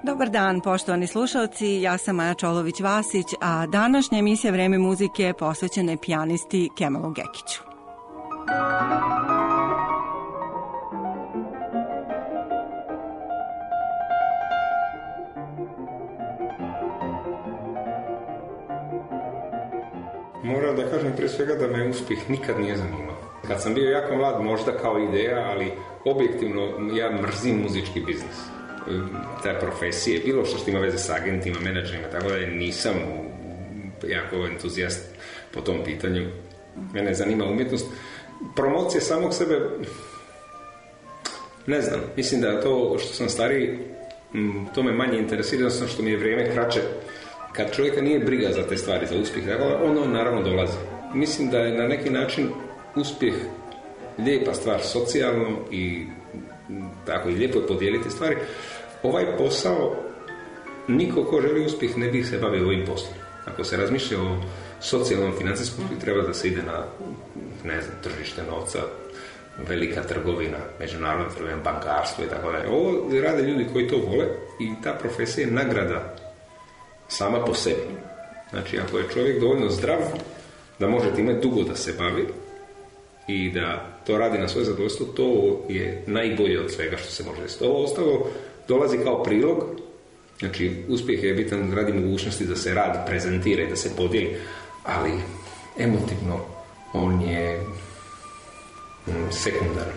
Dobar dan, poštovani slušalci, ja sam Maja Čolović-Vasić, a današnja emisija Vreme muzike posvećena je pijanisti Kemalu Gekiću. Moram da kažem pre svega da me uspjeh nikad nije zanimao. Kad sam bio jako mlad, možda kao ideja, ali objektivno ja mrzim muzički biznis. Te profesije, bilo što ima veze s agentima, menadžerima, tako da nisam jako entuzijast po tom pitanju. Mene zanima umjetnost. Promocija samog sebe, ne znam, mislim da to što sam stariji, to me manje interesira, što mi je vrijeme kraće. Kad čovjeka nije briga za te stvari, za uspjeh, ono naravno dolazi. Mislim da je na neki način uspjeh lijepa stvar socijalno i tako i lijepo je podijeliti stvari. Ovaj posao, niko ko želi uspjeh ne bi se bavio ovim poslom. Ako se razmišlja o socijalnom, financijskom, treba da se ide na, ne znam, tržište novca, velika trgovina, međunarodna trgovina, bankarstvo i tako dalje. Ovo rade ljudi koji to vole i ta profesija je nagrada sama po sebi. Znači, ako je čovjek dovoljno zdrav da može time dugo da se bavi i da to radi na svoje zadovoljstvo, to je najbolje od svega što se može desiti. Ovo ostalo dolazi kao prilog. Znači, uspjeh je bitan radi mogućnosti da se rad prezentira i da se podijeli, ali emotivno on je sekundaran.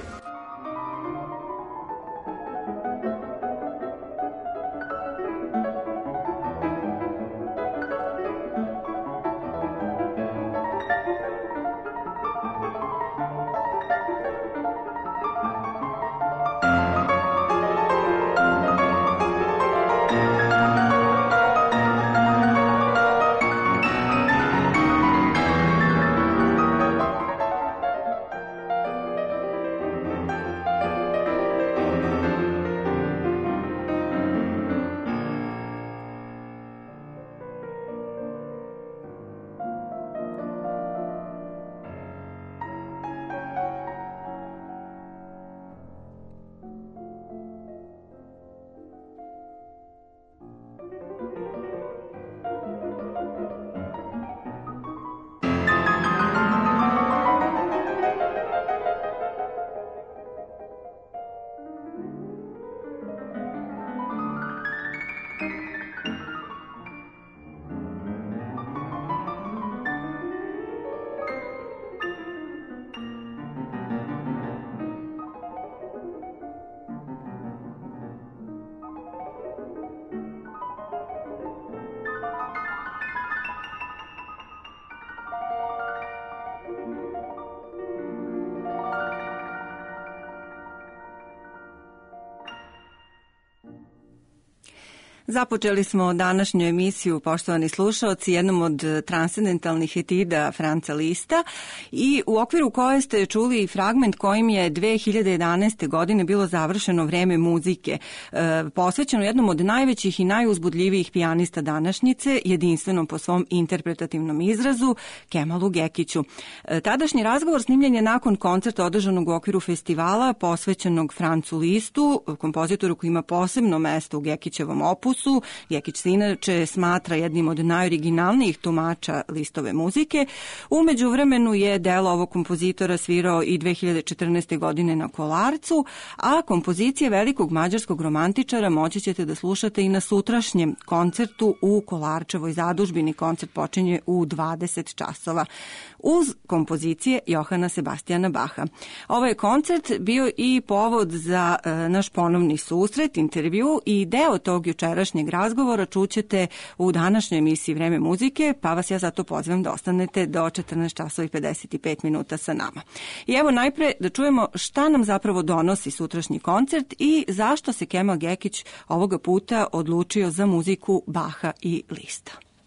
Započeli smo današnju emisiju, poštovani slušaoci, jednom od transcendentalnih etida Franca Lista i u okviru koje ste čuli fragment kojim je 2011. godine bilo završeno Vreme muzike, posvećeno jednom od najvećih i najuzbudljivijih pijanista današnjice, jedinstvenom po svom interpretativnom izrazu, Kemalu Gekiću. Tadašnji razgovor snimljen je nakon koncerta održanog u okviru festivala posvećenog Francu Listu, kompozitoru koji ima posebno mesto u Gekićevom opusu. Gekić se inače smatra jednim od najoriginalnijih tumača Listove muzike. U međuvremenu je delo ovog kompozitora svirao i 2014. godine na Kolarcu, a kompozicije velikog mađarskog romantičara moći ćete da slušate i na sutrašnjem koncertu u Kolarčevoj zadužbini. Koncert počinje u 20 časova uz kompozicije Johana Sebastijana Baha. Ovaj koncert bio i povod za naš ponovni susret, intervju i deo tog jučerašnjeg razgovora čućete u današnjoj emisiji Vreme muzike, pa vas ja zato pozivam da ostanete do 14 časova i 55 minuta sa nama. I evo najpre da čujemo šta nam zapravo donosi sutrašnji koncert i zašto se Kemal Gekić ovoga puta odlučio za muziku Baha i Lista.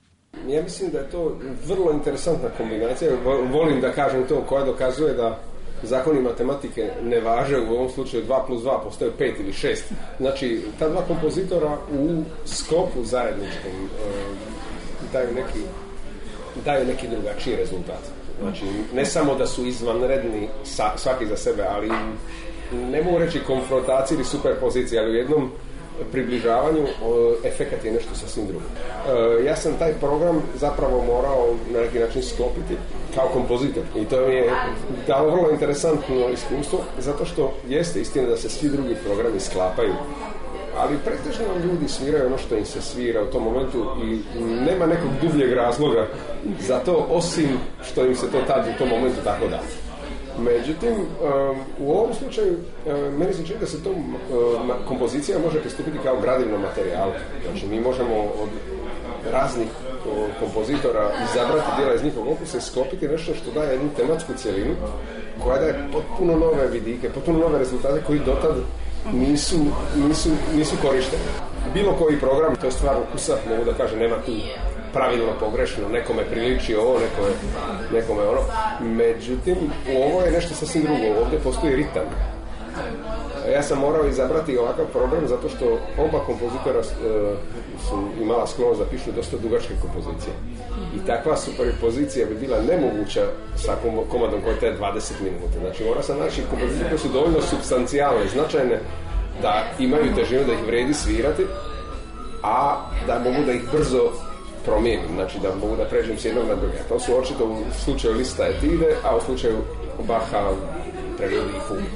Ja mislim da je to vrlo interesantna kombinacija, volim da kažem to, koja dokazuje da zakoni matematike ne važe, u ovom slučaju 2+2 postoje 5 ili 6. Znači, ta dva kompozitora u sklopu zajedničkom daju neki drugačiji rezultat. Znači, ne samo da su izvanredni svaki za sebe, ali ne mogu reći konfrontaciji ili superpoziciji, ali u jednom približavanju, efekat je nešto sasvim drugo. Ja sam taj program zapravo morao na neki način sklopiti kao kompozitor i to mi je dalo vrlo interesantno iskustvo, zato što jeste istina da se svi drugi programi sklapaju, ali pretežno ljudi sviraju ono što im se svira u tom momentu i nema nekog dubljeg razloga za to, osim što im se to tad u tom momentu tako da. Međutim, u ovom slučaju meni se čini da se tom kompozicija može pristupiti kao gradivnom materijalu. Znači, mi možemo od raznih kompozitora izabrati djela iz njihovog opusa i sklopiti nešto što daje jednu tematsku cjelinu koja daje potpuno nove vidike, potpuno nove rezultate koji dotad nisu korišteni. Bilo koji program, to je stvar ukusa, mogu da kažem, nema tu pravilno, pogrešno, nekome priliči ovo, nekome ono. Međutim, ovo je nešto sasvim drugo, ovdje postoji ritam. Ja sam morao izabrati ovakav program zato što oba kompozitora su imala sklonost da pišu dosta dugačke kompozicije. I takva superpozicija bi bila nemoguća sa komadom koja traje 20 minuta. Znači, mora sam naći kompozicije koje su dovoljno supstancijalne, značajne, da imaju težinu, da ih vredi svirati, a da mogu da ih brzo promijenim, znači da mogu da pređem s jednog na druge. To su očito u slučaju Lista etide, a u slučaju Bacha preludi i fugi.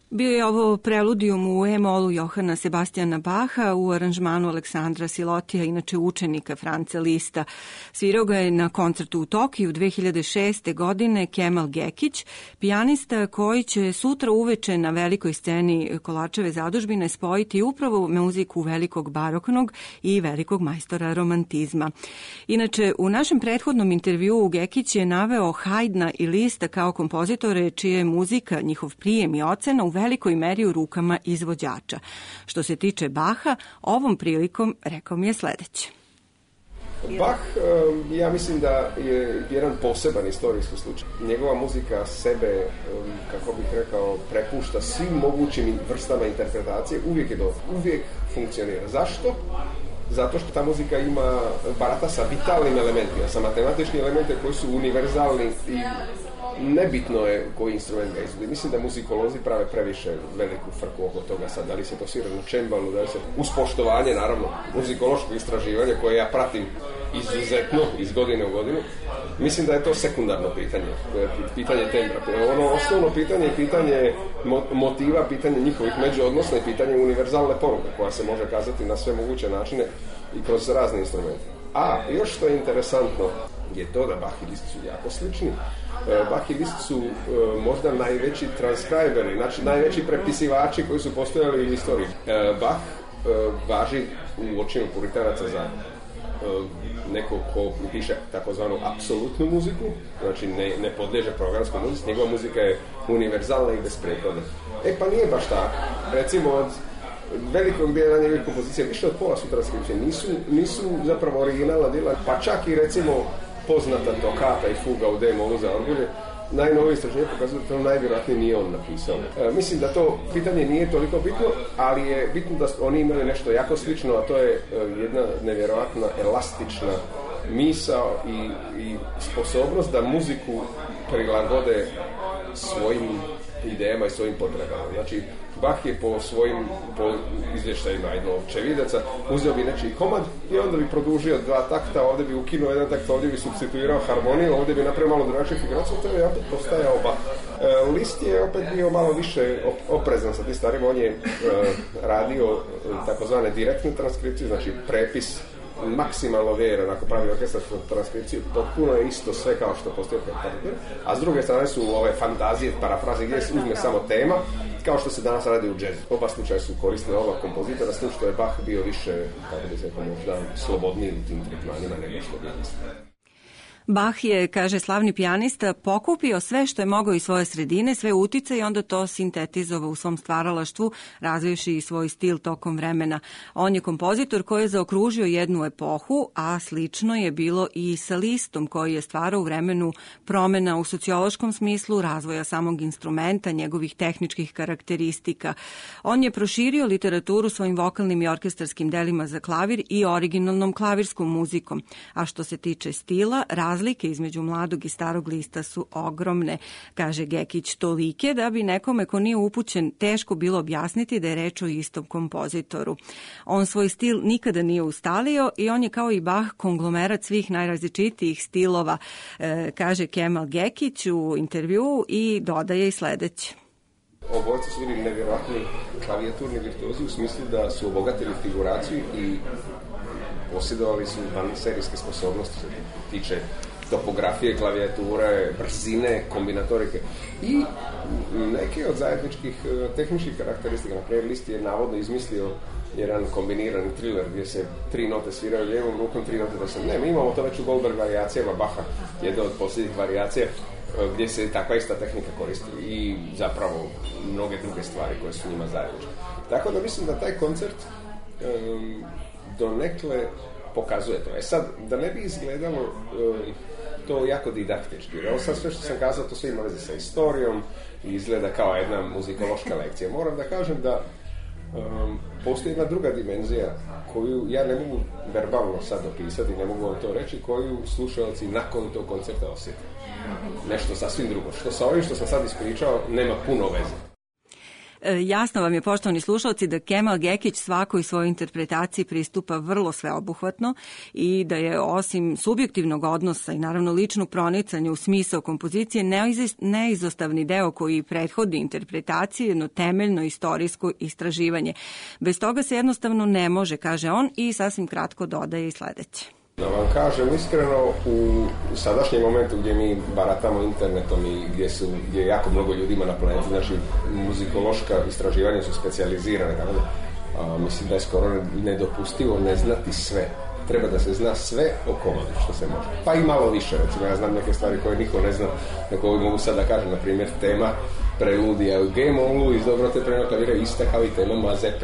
Bio je ovo preludijum u E-molu Johana Sebastijana Bacha u aranžmanu Aleksandra Silotija, inače učenika Franca Lista. Svirao ga je na koncertu u Tokiju 2006. godine Kemal Gekić, pijanista koji će sutra uveče na velikoj sceni Kolačeve zadužbine spojiti upravo muziku velikog baroknog i velikog majstora romantizma. Inače, u našem prethodnom intervjuu Gekić je naveo Haydna i Lista kao kompozitore čija je muzika, njihov prijem i ocena u velikoj meri u rukama izvođača. Što se tiče Bacha, ovom prilikom rekao mi je sledeće. Bach, ja mislim da je jedan poseban istorijski slučaj. Njegova muzika sebe, kako bih rekao, prepušta svim mogućim vrstama interpretacije, uvijek funkcionira. Zašto? Zato što ta muzika ima barata sa vitalnim elementima, sa matematičkim elementima koji su univerzalni i nebitno je koji instrument ga izvodi. Mislim da muzikolozi prave previše veliku frku oko toga sad, da li se to svira na čembalu, da li se uz poštovanje, naravno, muzikološko istraživanje koje ja pratim izuzetno iz godine u godinu. Mislim da je to sekundarno pitanje tembra. Ono osnovno pitanje je pitanje motiva, pitanje njihovih međuodnosa i pitanje univerzalne poruke koja se može kazati na sve moguće načine i kroz razne instrumente. A još što je interesantno je to da Bach i Liszt su jako slični. Bach i Liszt su možda najveći transkriberi, znači najveći prepisivači koji su postojali u istoriji. Bach važi u očima puritanaca za neko ko piše takozvanu apsolutnu muziku, znači ne podliježe programskoj muzici, njegova muzika je univerzalna i besprijekorna. Pa nije baš tako. Recimo od velikog dijela njegovih kompozicija, više od pola su transkripcije, nisu zapravo originalna djela, pa čak i recimo poznata tokata i fuga u D-molu za orgulje, najnovije istraženje pokazuje da to najvjerojatnije nije on napisao. Mislim da to pitanje nije toliko bitno, ali je bitno da oni imaju nešto jako slično, a to je jedna nevjerojatna elastična misao i sposobnost da muziku prilagode svojim idejama i svojim potrebama. Znači, Bach je po izvještajima očevidaca uzeo bi nečiji komad i onda bi produžio 2 takta, ovdje bi ukinuo 1 takt, ovdje bi supstituirao harmoniju, ovdje bi napravio malo drugačiju figuraciju, to je opet postajao Bach. Liszt je opet bio malo više oprezan sa tim starima, on je radio takozvane direktne transkripcije, znači prepis maksimalno vjeran, ako pravi orkestarsku transkripciju, potpuno je isto sve kao što postoji partitura, a s druge strane su ove fantazije, parafraze gdje se uzme samo tema, kao što se danas radi u džezu. Oba slučaja su korisne oba kompozitora, s tim što je Bach bio više, kako bi se rekao, možda slobodniji u tim tretmanima nego što bi mislio. Bach je, kaže slavni pijanista, pokupio sve što je mogao iz svoje sredine, sve utice i onda to sintetizovao u svom stvaralaštvu, razvivši i svoj stil tokom vremena. On je kompozitor koji je zaokružio jednu epohu, a slično je bilo i sa Listom koji je stvarao u vremenu promena u sociološkom smislu, razvoja samog instrumenta, njegovih tehničkih karakteristika. On je proširio literaturu svojim vokalnim i orkestarskim delima za klavir i originalnom klavirskom muzikom, a što se tiče stila, razlike između mladog i starog Lista su ogromne, kaže Gekić, tolike da bi nekome ko nije upućen teško bilo objasniti da je reč o istom kompozitoru. On svoj stil nikada nije ustalio i on je kao i Bach konglomerat svih najrazličitijih stilova, kaže Kemal Gekić u intervjuu i dodaje i sledeće. Obojci su bili nevjerojatni klavijaturni virtuozi u smislu da su obogatili figuraciju i posjedovali su serijske sposobnosti što se tiče topografije, klavijature, brzine, kombinatorike i neke od zajedničkih tehničkih karakteristika. Na primjer, Liszt je navodno izmislio jedan kombinirani thriller gdje se 3 note sviraju lijevom rukom, 3 note desnom. Ne, mi imamo to već u Goldberg varijacijama Bacha, jedna od posljednjih varijacija gdje se takva ista tehnika koristi i zapravo mnoge druge stvari koje su njima zajedničke. Tako da mislim da taj koncert donekle pokazuje to. Sad, da ne bi izgledalo to jako didaktički, jer ovo sad sve što sam kazao, to sve ima veze sa istorijom i izgleda kao jedna muzikološka lekcija. Moram da kažem da postoji jedna druga dimenzija koju ja ne mogu verbalno sad opisati, ne mogu vam to reći, koju slušalci nakon tog koncerta osjeti. Nešto sasvim drugo. Što sa ovim što sam sad ispričao nema puno veze. Jasno vam je, poštovani slušalci, da Kemal Gekić svakoj svojoj interpretaciji pristupa vrlo sveobuhvatno i da je osim subjektivnog odnosa i naravno ličnog pronicanja u smisao kompozicije neizostavni deo koji prethodi interpretaciji, jedno temeljno istorijsko istraživanje. Bez toga se jednostavno ne može, kaže on, i sasvim kratko dodaje i sledeće. Da vam kažem iskreno, u sadašnjem momentu gdje mi baratamo internetom i gdje jako mnogo ljudi ima na planeti, znači muzikološka istraživanja su specijalizirane, tako da mislim da je skoro nedopustivo ne znati sve. Treba da se zna sve o komadi što se može. Pa i malo više, recimo ja znam neke stvari koje niko ne zna, na koje mogu sad da kažem, na primjer tema preludija u Game On iz Dobrote prema klavira ista kao i tema Mazepe.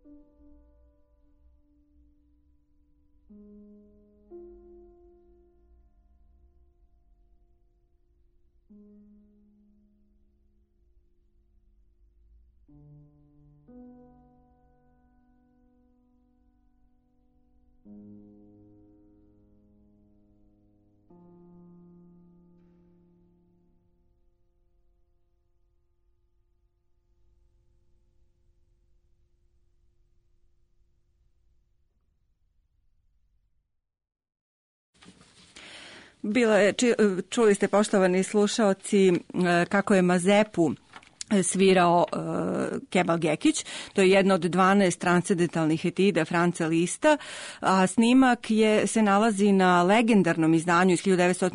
Čuli ste, poštovani slušaoci, kako je Mazepu svirao Kemal Gekić. To je jedna od 12 transcendentalnih etida Franca Lista, a snimak se nalazi na legendarnom izdanju iz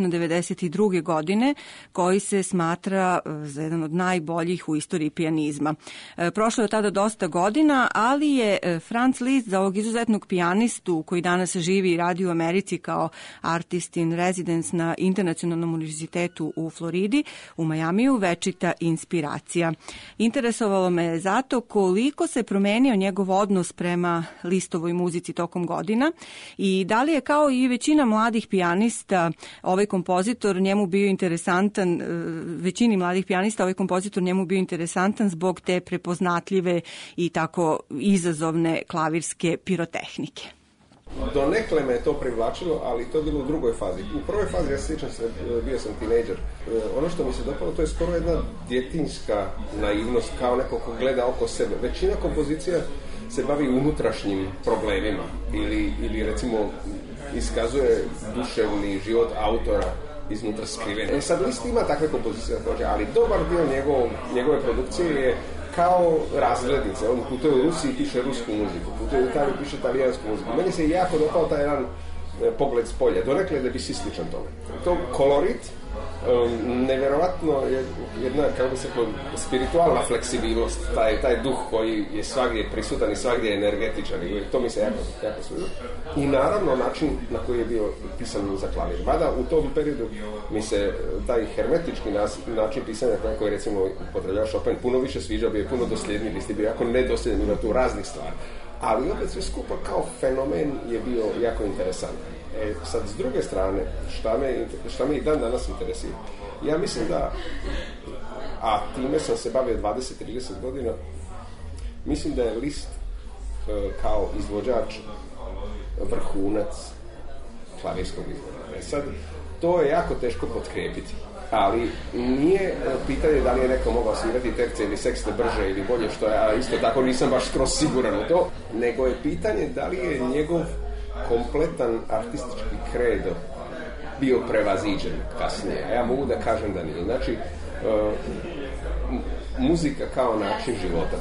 1992. godine, koji se smatra za jedan od najboljih u istoriji pijanizma. Prošlo je od tada dosta godina, ali je Franz Liszt za ovog izuzetnog pijanistu, koji danas živi i radi u Americi kao artist in residence na Internacionalnom univerzitetu u Floridi, u Majamiju, večita inspiracija. Interesovalo me zato koliko se promenio njegov odnos prema Listovoj muzici tokom godina i da li je, kao i većina mladih pijanista, ovaj kompozitor njemu bio interesantan, većini mladih pijanista ovaj kompozitor njemu bio interesantan zbog te prepoznatljive i tako izazovne klavirske pirotehnike. Donekle me je to privlačilo, ali to je bilo u drugoj fazi. U prvoj fazi, ja se sjećam se, bio sam tinejdžer. Ono što mi se dopalo, to je skoro jedna djetinjska naivnost, kao neko ko gleda oko sebe. Većina kompozicija se bavi unutrašnjim problemima ili recimo iskazuje duševni život autora iznutra skrivene. Sad Liszt ima takve kompozicije, ali dobar dio njegove produkcije je kao razglednice. On putuje u Rusiji i piše rusku muziku, putuje u Italiju i piše italijansku muziku. Meni se jako dopao taj jedan pogled s polja, donekle da bi si sličan tome. To kolorit, nevjerovatno je jedna, kako bi se rekao, spiritualna fleksibilnost, taj duh koji je svagdje prisutan i svagdje je energetičan, i to mi se jako sviđa. I naravno način na koji je bio pisan za klavir. Mada u tom periodu mi se taj hermetički način pisanja koji recimo upotrebljava Chopin puno više sviđao, bio je puno dosljedniji, Liszt je bio jako nedosljedan, ima tu raznih stvari. Ali opet sve skupa kao fenomen je bio jako interesantan. Sad, s druge strane, šta me i dan danas interesira, ja mislim da, a time sam se bavio 20-30 godina, mislim da je Liszt kao izvođač vrhunac klavirskog izvođača. Sad, to je jako teško potkrijepiti, ali nije pitanje da li je neko mogao svirati terce ili sekste brže ili bolje, što ja isto tako nisam baš skroz siguran u to, nego je pitanje da li je njegov kompletan artistički kredo bio prevaziđen kasnije. A ja mogu da kažem da nije. Znači, muzika kao način života,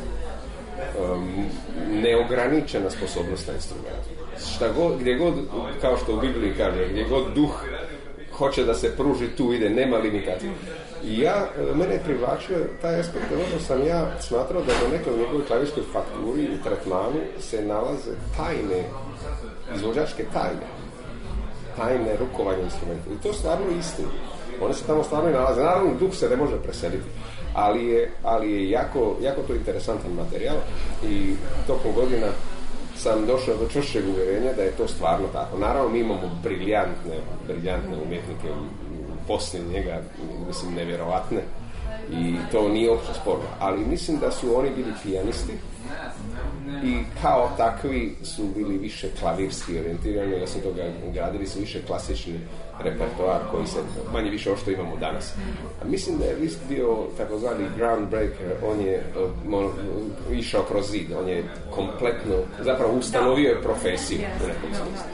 neograničena sposobnost na instrumentu. Gdje god, kao što u Bibliji kaže, gdje god duh hoće da se pruži, tu ide, nema limitacije. I mene je privlačio taj aspekt, ono sam ja smatrao da do nekoj njegovoj klavirskoj fakturi i tretmanu se nalaze tajne, izvođačke tajne rukovanja instrumenta. I to je stvarno istina. One se tamo stvarno nalaze. Naravno, duh se ne može preseliti, ali je jako to interesantan materijal i tokom godina sam došao do čvršćeg uvjerenja da je to stvarno tako. Naravno, mi imamo briljantne umjetnike poslije njega, mislim, nevjerovatne, i to nije uopće sporno, ali mislim da su oni bili pijanisti i kao takvi su bili više klavirski orijentirani, osim toga gradili su više klasični repertoar koji se manje više ovo što imamo danas. A mislim da je Liszt bio takozvani groundbreaker, on je išao kroz zid, on je kompletno, zapravo ustanovio je profesiju u nekom smislu.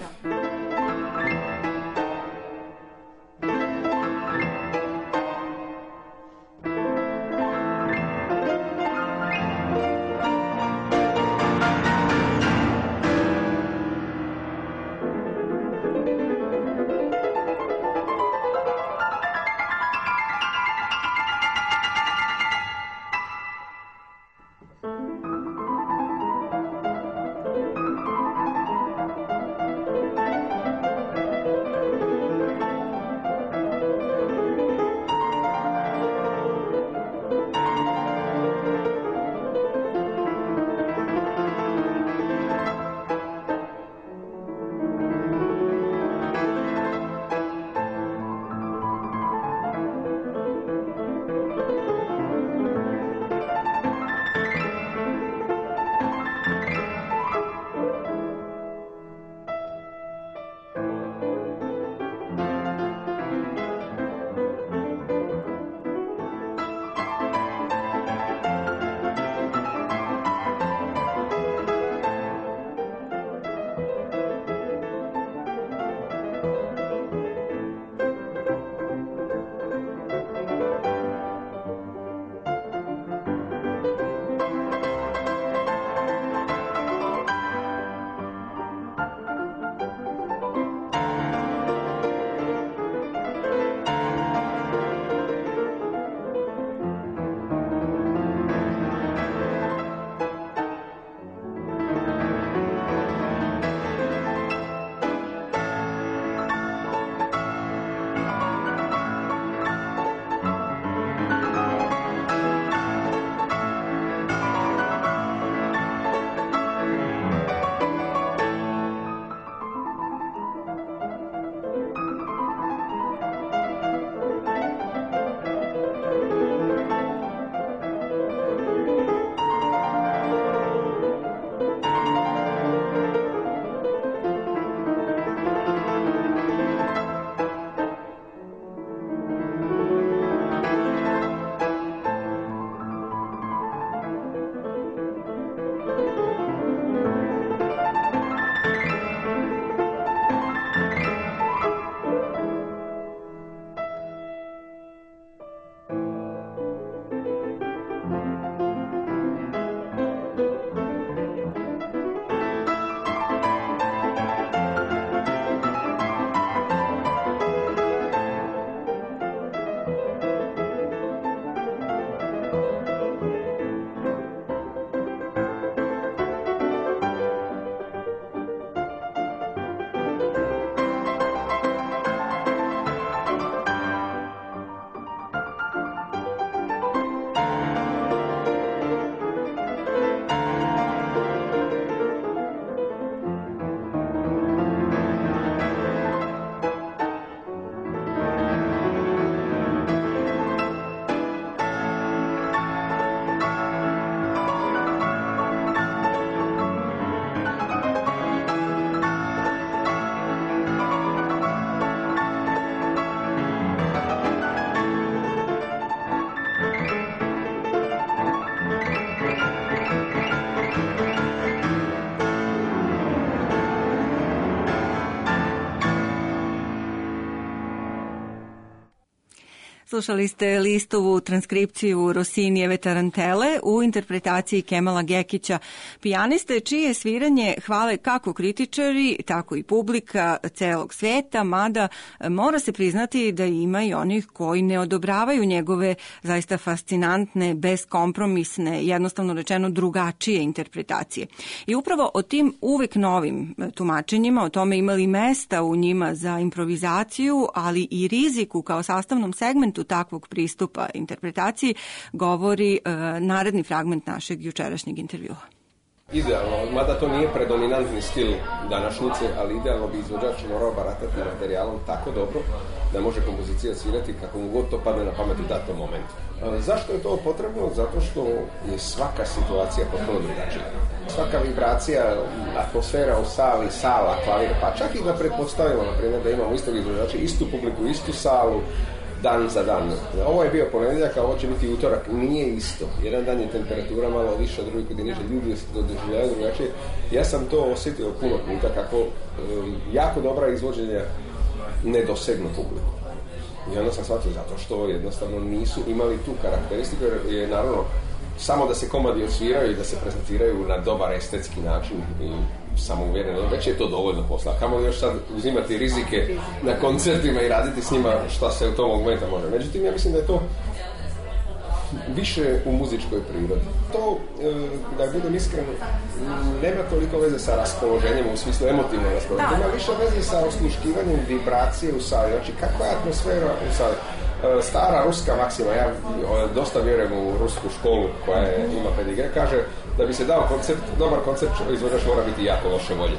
Slušali ste Listovu transkripciju Rossinijeve Tarantele u interpretaciji Kemala Gekića, pijaniste, čije sviranje hvale kako kritičari, tako i publika celog sveta, mada mora se priznati da ima i onih koji ne odobravaju njegove zaista fascinantne, beskompromisne, jednostavno rečeno drugačije interpretacije. I upravo o tim uvek novim tumačenjima, o tome imali mesta u njima za improvizaciju, ali i riziku kao sastavnom segmentu takvog pristupa interpretaciji, govori naredni fragment našeg jučerašnjeg intervjua. Idealno, mada to nije predominantni stil današnjice, ali idealno bi izvođač morao baratati materijalom tako dobro da može kompozicija svirati kako mu god to padne na pamet u datom momentu. Zašto je to potrebno? Zato što je svaka situacija potpuno drugačija. Svaka vibracija, atmosfera u sali, sala, klavir, pa čak i da pretpostavimo, na primjer, da imamo istog izvođača, istu publiku, istu salu, dan za dan. Ovo je bio ponedjeljak, a ovo će biti utorak. Nije isto. Jedan dan je temperatura malo više, drugi kod je niže, ljudi se doživljaju drugačije. Ja sam to osjetio puno puta kako jako dobra izvođenja ne dosegnu publiku. I onda sam shvatio zato što jednostavno nisu imali tu karakteristiku, jer je naravno samo da se komadi odsviraju i da se prezentiraju na dobar estetski način i samouvjereno, već je to dovoljno posla. Kamo još sad uzimati rizike na koncertima i raditi s njima šta se u tom momenta može. Međutim, ja mislim da je to više u muzičkoj prirodi. To, da budem iskren, nema toliko veze sa raspoloženjem u smislu emotivnog raspoloženja, ima više veze sa osluškivanjem vibracije u sali. Znači, kakva je atmosfera u sali? Stara ruska maksima, ja dosta vjerujem u rusku školu koja ima pedigre, kaže da bi se dao koncept, dobar koncept, izvođač mora biti jako loše volje.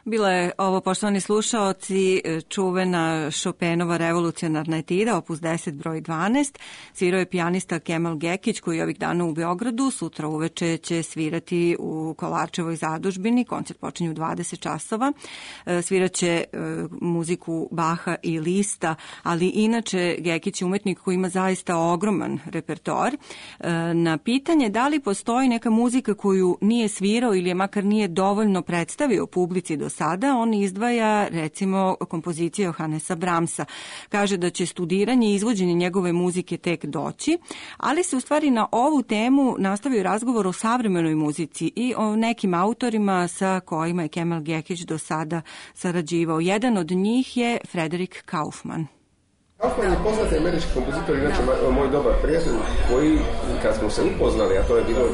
Bila je ovo, poštovani slušaoci, čuvena Chopinova revolucionarna etida, opus 10 broj 12. Svirao je pijanista Kemal Gekić, koji je ovih dana u Beogradu. Sutra uveče će svirati u Kolarčevoj zadužbini. Koncert počinje u 20 časova. Sviraće muziku Baha i Lista, ali inače Gekić je umetnik koji ima zaista ogroman repertoar. Na pitanje da li postoji neka muzika koju nije svirao ili je makar nije dovoljno predstavio publici do sada, on izdvaja recimo kompozicije Johannesa Brahmsa. Kaže da će studiranje i izvođenje njegove muzike tek doći, ali se u stvari na ovu temu nastavio razgovor o savremenoj muzici i o nekim autorima sa kojima je Kemal Gekić do sada sarađivao. Jedan od njih je Frederick Kaufman. Kaufman je poznati američki kompozitor, inače moj dobar prijatelj, koji kad smo se upoznali, a to je bilo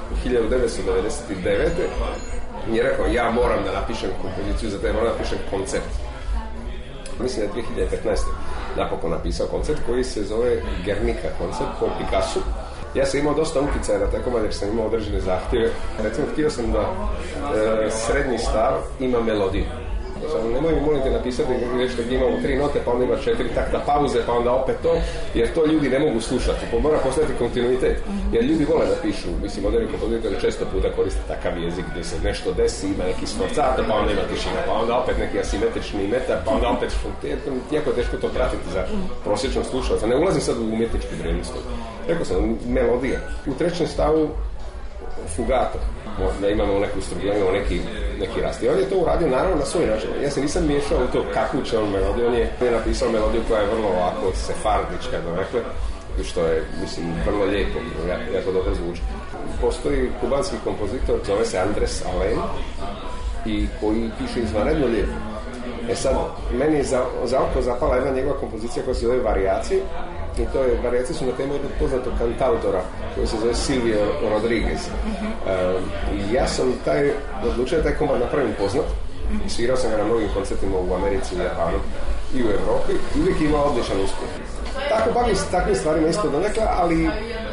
1999. mi je rekao, ja moram da napišem kompoziciju, za te moram da napišem koncert. Mislim da je 2015. napokon napisao koncert koji se zove Guernica koncert po Picassu. Ja sam imao dosta utjecaja na taj komad jer sam imao određene zahtjeve. Recimo, htio sam da srednji stav ima melodiju. Nemoj mi molite napisati nešto gdje imamo 3 note, pa onda ima 4 takta pauze, pa onda opet to, jer to ljudi ne mogu slušati. Mora postojati kontinuitet, jer ljudi vole da pišu. Mislim, moderni kompozitori često puta koriste takav jezik gdje se nešto desi, ima neki sforzato, pa onda ima tišina, pa onda opet neki asimetrični metar, pa onda opet jako je teško to pratiti za prosječnog slušalca. Ne ulazim sad u umjetničku vrijednost. Rekao sam, melodija. U trećem stavu fugato, da imamo neku strukturu, imamo neki rast. I on je to uradio naravno na svoj način. Ja se nisam miješao u to kakvu će on melodiju. On je napisao melodiju koja je vrlo ovako sefardička, dakle, što je, mislim, vrlo lijepo, jako dobro zvuči. Postoji kubanski kompozitor, zove se Andres Alen, i koji piše izvanredno lijepo. Sad, meni je za oko zapala jedna njegova kompozicija koja se zove Varijacije, i to je, varijacije su na temu jednog poznatog kantautora koji se zove Silvio Rodriguez. I ja sam odlučio da taj komad napravim poznat. Svirao sam ga na mnogim koncertima u Americi, u Japanu i u Evropi i uvijek imao odličan uspjeh. Tako bavim se takvim stvarima isto donekle, ali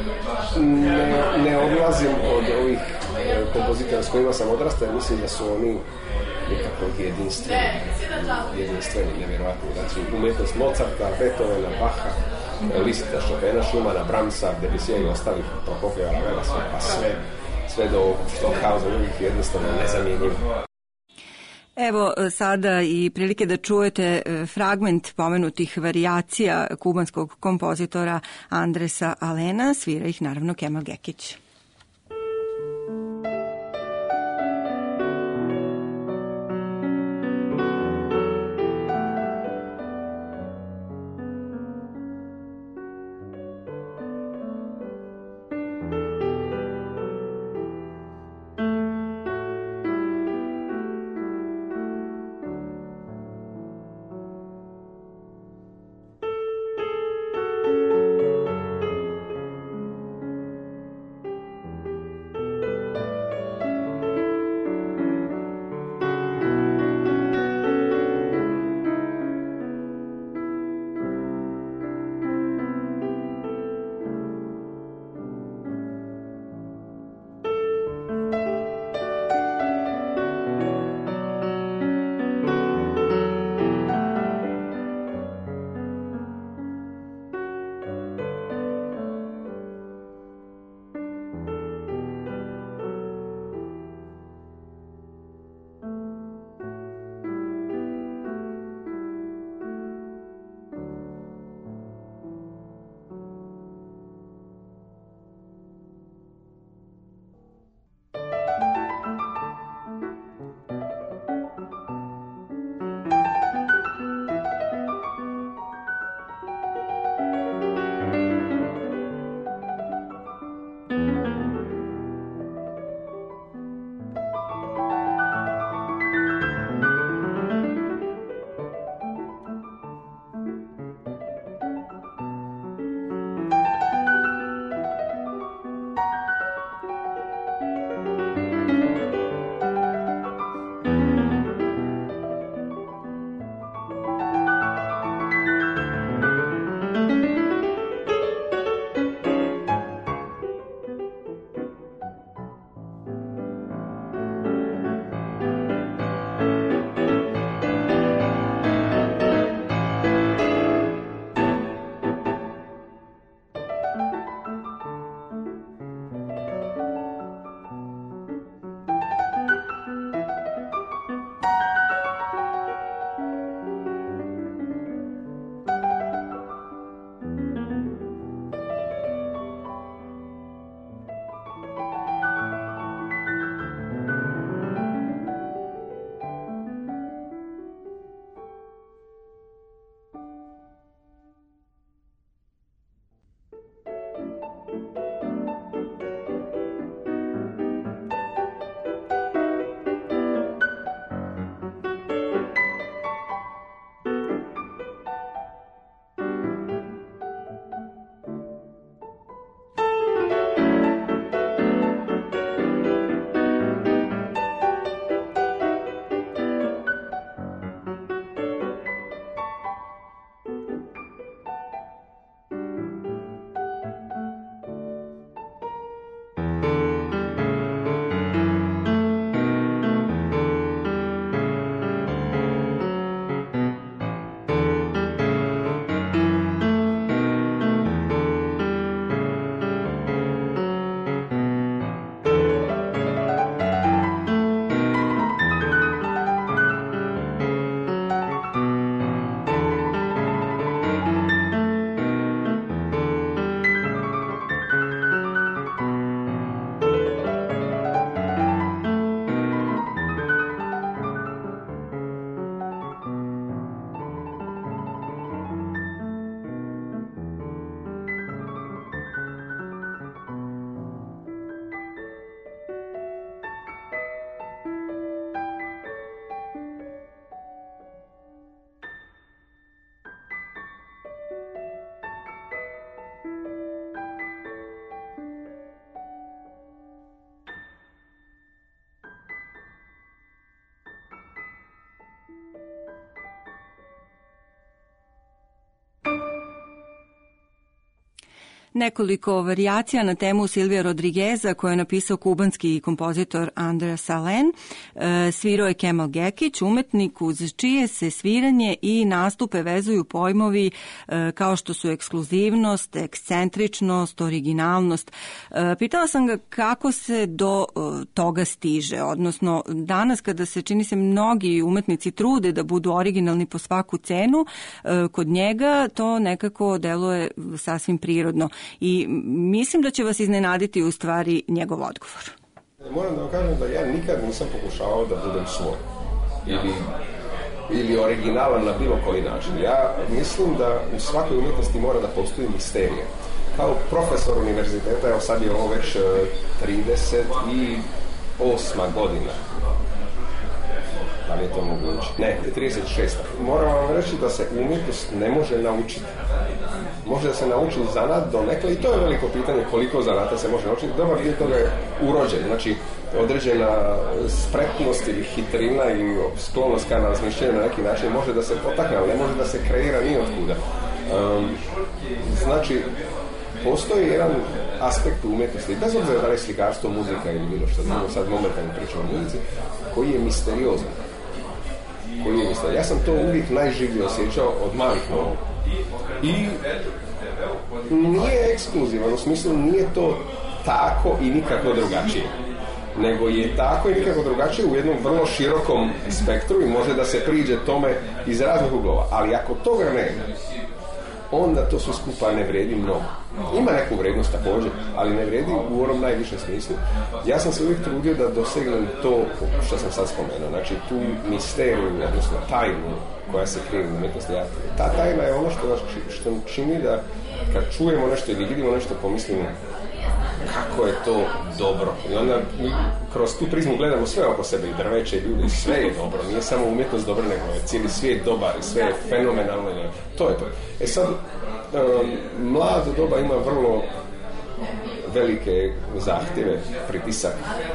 ne odlazim od ovih kompozitora s kojima sam odrastao, jer mislim da su oni nekako jedinstveni, nevjerojatni. Znači, umjetnost Mozarta, Beethovena, Bacha, Lista, Chopina, Schumana, Brahmsa, Debussija i ostalih, Prokofjeva, Ravela, pa sve do Stockhausa, uvijek jednostavno nezamjenjivo. Evo sada i prilike da čujete fragment pomenutih varijacija kubanskog kompozitora Andresa Alena, svira ih naravno Kemal Gekić. Nekoliko varijacija na temu Silvija Rodrigueza koju je napisao kubanski kompozitor Andrea Salen. Svirao je Kemal Gekić, umetnik uz čije se sviranje i nastupe vezuju pojmovi kao što su ekskluzivnost, ekscentričnost, originalnost. Pitala sam ga kako se do toga stiže, odnosno danas kada se čini se mnogi umetnici trude da budu originalni po svaku cenu, kod njega to nekako deluje sasvim prirodno. I mislim da će vas iznenaditi u stvari njegov odgovor. Moram da vam kažem da ja nikad nisam pokušavao da budem svoj ili originalan na bilo koji način. Ja mislim da u svakoj umjetnosti mora da postoji misterija. Kao profesor univerziteta, evo sad je ovo već 38. godina. Da li je to moguće? Ne, 36. Moram vam reći da se umjetnost ne može naučiti. Može da se nauči zanat donekle i to je veliko pitanje koliko zanata se može naučiti. Dobar dio toga je urođen, znači određena spretnost ili hitrina ili sklonost ka razmišljanju na neki način može da se potakne, ali ne može da se kreira ni otkuda. Znači, postoji jedan aspekt umjetnosti, bez obzira da li je slikarstvo, muzika ili bilo što, znamo sad momentalno pričamo o muzici, koji je misteriozan. Ja sam to uvijek najživlje osjećao od malih nogu. I nije ekskluzivan, u smislu nije to tako i nikako drugačije. Nego je tako i nikako drugačije u jednom vrlo širokom spektru i može da se priđe tome iz raznih uglova. Ali ako toga nema, onda to sve skupa ne vredi mnogo. Ima neku vrednost također, ali ne vredi u onom najvišem smislu. Ja sam se uvijek trudio da dosegnem to što sam sad spomenuo. Znači tu misteriju, odnosno tajnu koja se krije u umjetnosti. Ta tajna je ono što čini da kad čujemo nešto ili vidimo nešto pomislimo kako je to dobro. I onda kroz tu prizmu gledamo sve oko sebe, i drveće, i ljudi, sve je dobro. Nije samo umjetnost dobra, nego je cijeli svijet dobar i sve je fenomenalno. To je to. E sad, mlado doba ima vrlo velike zahtjeve, pritisak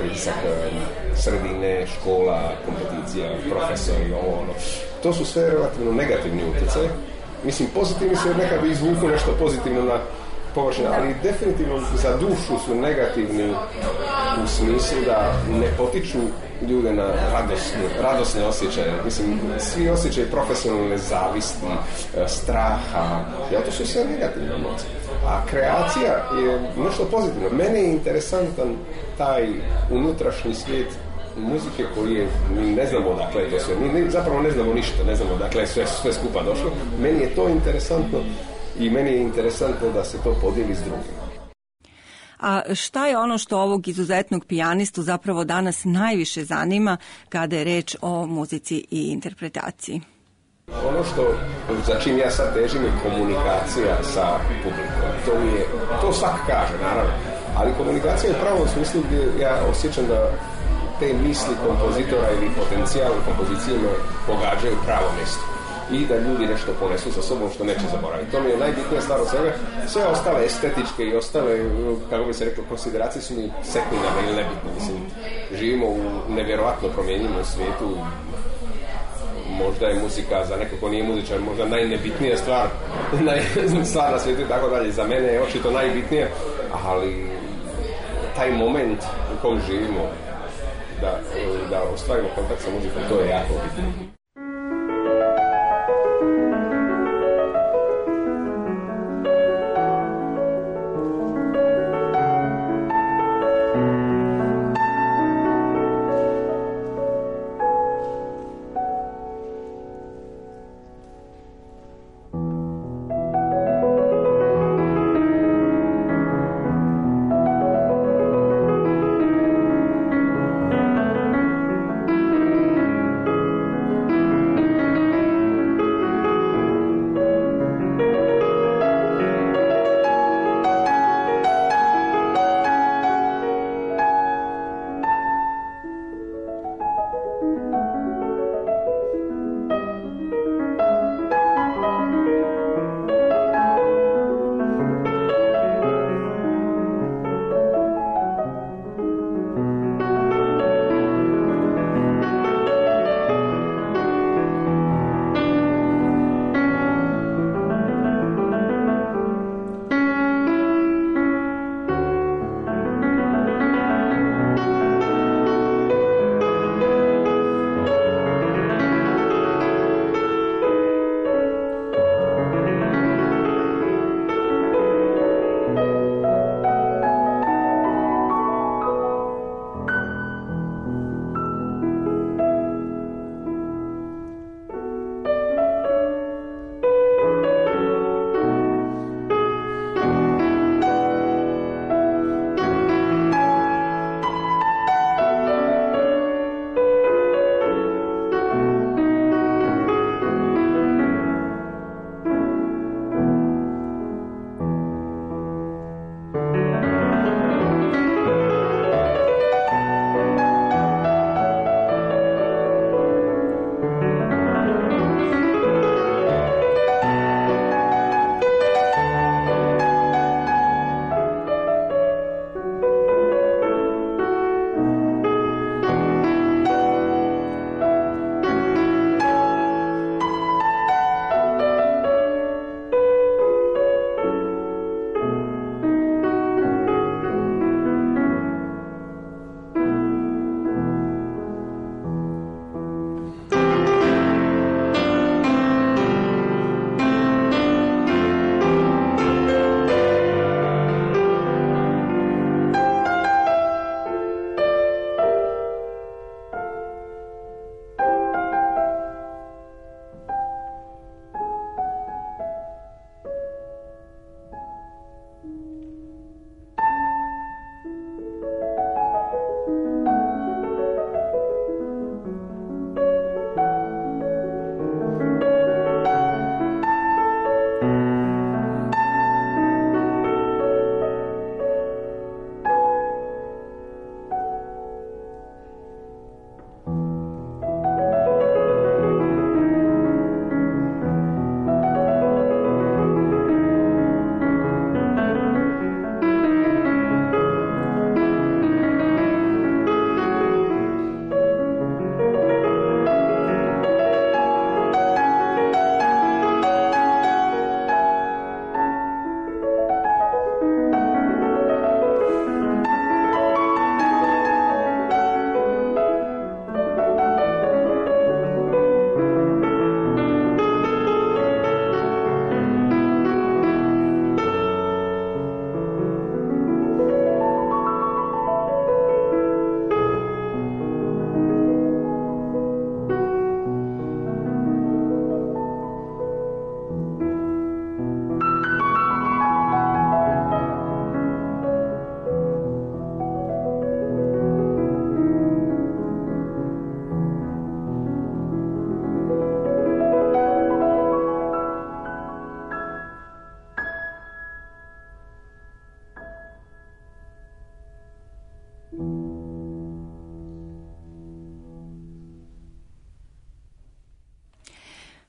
sredine, škola, kompeticija, profesori, ono. To su sve relativno negativni utjecaje. Mislim, pozitivni su nekad izvuku nešto pozitivno na površinu, ali definitivno za dušu su negativni u smislu da ne potiču ljude na radosne osjećaje. Mislim, svi osjećaji profesionalne zavisti, straha, to su sve negativne emocije. A kreacija je nešto pozitivno. Meni je interesantan taj unutrašnji svijet muzike koji je, mi ne znamo odakle je to sve, mi zapravo ne znamo ništa, ne znamo odakle je sve skupa došlo. Meni je to interesantno i meni je interesantno da se to podijeli s drugima. A šta je ono što ovog izuzetnog pijanistu zapravo danas najviše zanima kada je reč o muzici i interpretaciji? Ono za čim ja sad težim je komunikacija sa publikom. To svak kaže, naravno. Ali komunikacija je u pravom smislu gdje ja osjećam da te misli kompozitora ili potencijal kompozicijama pogađaju pravo mjesto. I da ljudi nešto ponesu sa sobom što neće zaboraviti. To mi je najbitnija stvar od svega. Sve ostale estetičke i ostale, kako bi se reklo, konsideracije su mi sekundarne ili nebitne. Mislim, živimo u nevjerovatno promijenjenom svijetu. Možda je muzika za neko ko nije muzičar možda najnebitnija stvar na svijetu i tako dalje. Za mene je očito najbitnija, ali taj moment u kom živimo da ostvarimo kontakt sa muzikom, to je jako bitno.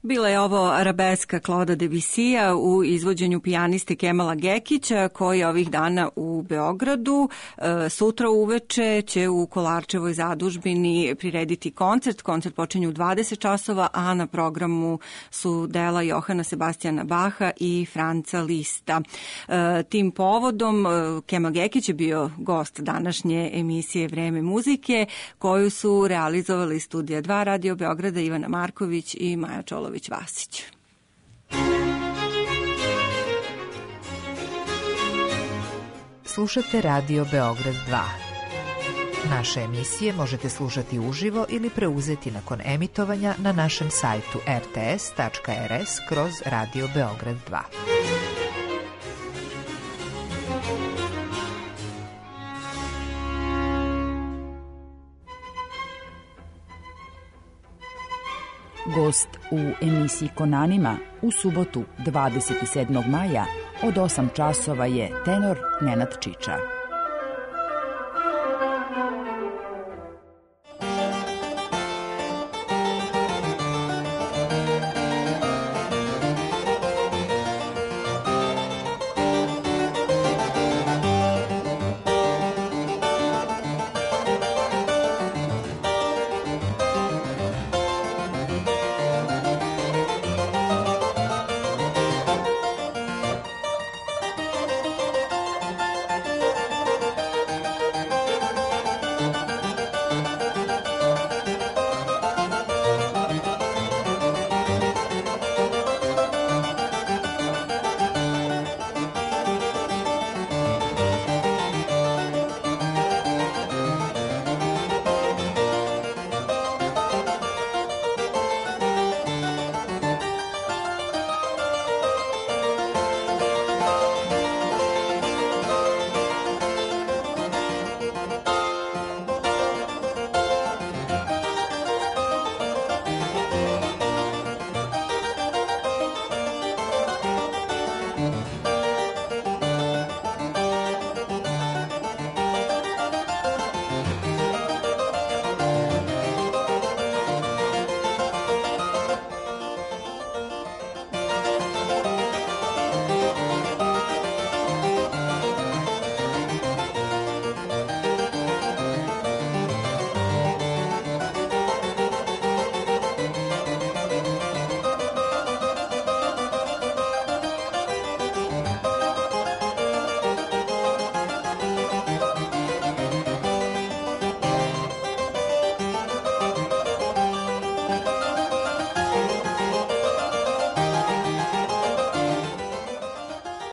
Bila je ovo arabeska Claude'a Debussya u izvođenju pijaniste Kemala Gekića, koji je ovih dana u Beogradu. Sutra uveče će u Kolarčevoj zadužbini prirediti koncert. Koncert počinje u 20 časova, a na programu su dela Johana Sebastijana Baha i Franca Lista. Tim povodom Kemal Gekić je bio gost današnje emisije Vreme muzike, koju su realizovali Studija 2 Radio Beograda, Ivana Marković i Maja Čolović-Vasić. Slušate Radio Beograd 2. Naše emisije možete slušati uživo ili preuzeti nakon emitovanja na našem sajtu rts.rs/Radio Beograd 2. Gost u emisiji Konanima u subotu 27. maja od 8 časova je tenor Nenad Čiča.